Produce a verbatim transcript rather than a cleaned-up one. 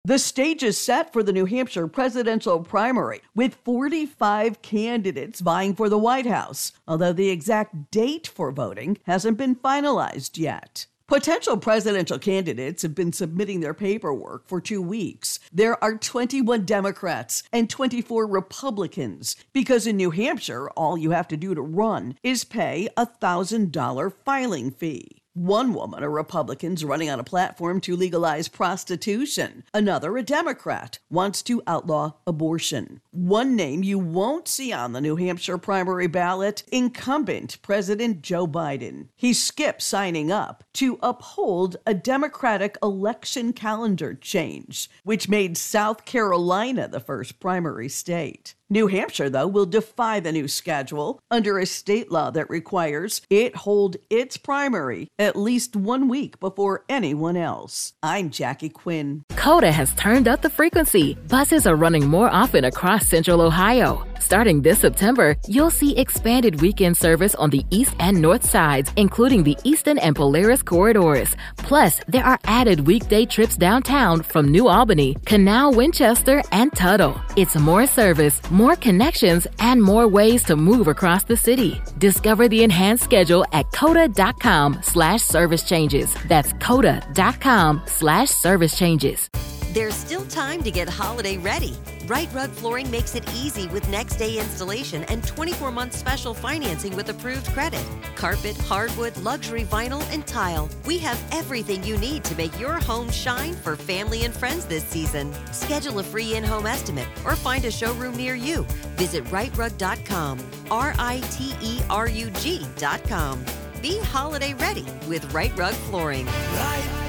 The stage is set for the New Hampshire presidential primary, with forty-five candidates vying for the White House, although the exact date for voting hasn't been finalized yet. Potential presidential candidates have been submitting their paperwork for two weeks. There are twenty-one Democrats and twenty-four Republicans, because in New Hampshire, all you have to do to run is pay a one thousand dollars filing fee. One woman, a Republican, is running on a platform to legalize prostitution. Another, a Democrat, wants to outlaw abortion. One name you won't see on the New Hampshire primary ballot, incumbent President Joe Biden. He skipped signing up to uphold a Democratic election calendar change, which made South Carolina the first primary state. New Hampshire, though, will defy the new schedule under a state law that requires it hold its primary at least one week before anyone else. I'm Jackie Quinn. Coda has turned up the frequency. Buses are running more often across Central Ohio. Starting this September, you'll see expanded weekend service on the east and north sides, including the Eastern and Polaris corridors. Plus, there are added weekday trips downtown from New Albany, Canal, Winchester, and Tuttle. It's more service, more connections, and more ways to move across the city. Discover the enhanced schedule at coda.com slash service changes. That's coda.com slash service changes. There's still time to get holiday ready. Right Rug Flooring makes it easy with next day installation and twenty-four month special financing with approved credit. Carpet, hardwood, luxury vinyl, and tile. We have everything you need to make your home shine for family and friends this season. Schedule a free in-home estimate or find a showroom near you. Visit right rug dot com, R I T E R U G dot com. Be holiday ready with Right Rug Flooring. Right